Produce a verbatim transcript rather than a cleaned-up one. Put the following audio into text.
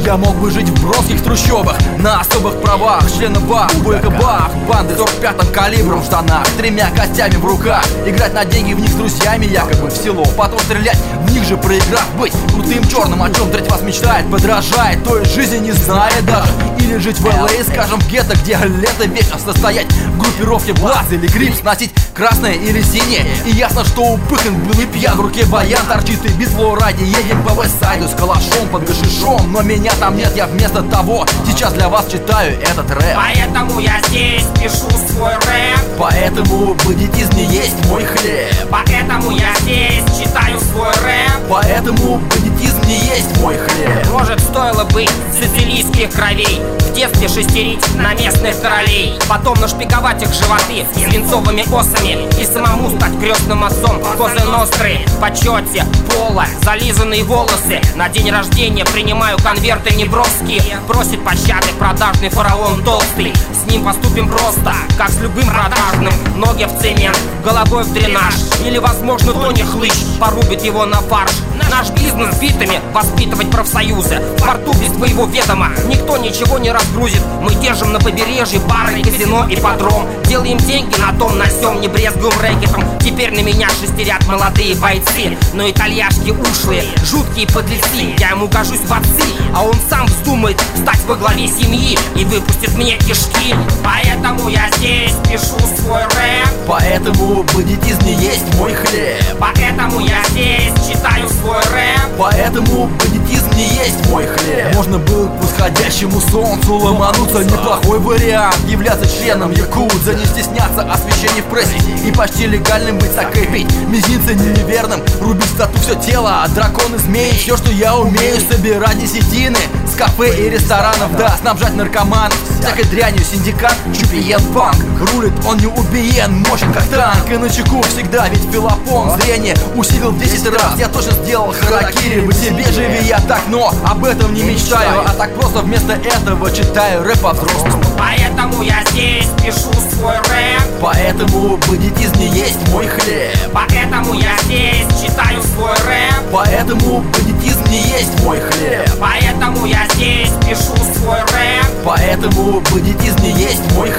Я мог бы жить в бронских трущобах, на особых правах, члена БАХ, Бойко Бах, банды сорок пятым калибром в штанах, тремя костями в руках, играть на деньги в них с друзьями якобы в село, потом стрелять в них же, проиграв, быть крутым черным, о чем треть вас мечтает, подражает, той жизни не знает даже. Или жить в эл эй, скажем, в гетто, где лето вечно состоять в группировке Блаз или Грипс, носить красное или синее. И ясно, что упыхан был и пьян, в руке баян торчит и без флоради. Едем по вестсайду с калашом под гашишом, но меня там нет, я вместо того сейчас для вас читаю этот рэп. Поэтому я здесь пишу свой рэп, поэтому бандитизм не есть мой хлеб. Поэтому я здесь читаю свой рэп, поэтому бандитизм не есть мой хлеб. Может, стоило быть сицилийских кровей, в детстве шестерить на местных королей, потом нашпиговать их животы свинцовыми осами и самому стать крестным отцом Козы Ностры. В почете пола зализанные волосы, на день рождения принимаю конверты неброские. Просит пощады продажный фараон толстый, с ним поступим просто, как с любым продажным. Ноги в цемент, головой в дренаж, или, возможно, Тони Хлыщ порубит его на фарш. Наш бизнес битами воспитывать профсоюзы, в порту без твоего ведома никто ничего не разгрузит. Мы держим на побережье бары, казино и подром, делаем деньги на том, на сём, не брезгуем рэкетом. Теперь на меня шестерят молодые бойцы, но итальяшки ушлые, жуткие подлецы. Я ему гожусь в отцы, а он сам вздумает стать во главе семьи и выпустит мне кишки. Поэтому я здесь пишу свой рэп, поэтому бандитизм не есть мой хлеб. Поэтому я здесь читаю свой рэп, поэтому бандитизм не есть мой хлеб. Можно было к восходящему солнцу ломануться, неплохой вариант являться членом якудза, не стесняться освещения в прессе и почти легальным быть, так и пить мизинцы неверным, рубить в тату все тело, а драконы, змеи, все, что я умею, собирать десятины с кафе и ресторанов, да, снабжать наркоманов всякой дрянью. Синдикат Чупиен Панк, рулит он не убиен, мощен как танк, и на чеку всегда, ведь Филопон зрение усилил в десять раз. Я точно сделал харакири, в себе живи я так, но об этом не мечтаю, а так просто вместо этого читаю рэп по-взрослому. Поэтому я здесь пишу свой рэп, поэтому бандитизм не есть мой хлеб. Поэтому я здесь читаю свой рэп, поэтому бандитизм не есть мой хлеб. Поэтому я здесь пишу свой рэп, поэтому бандитизм не есть мой хлеб.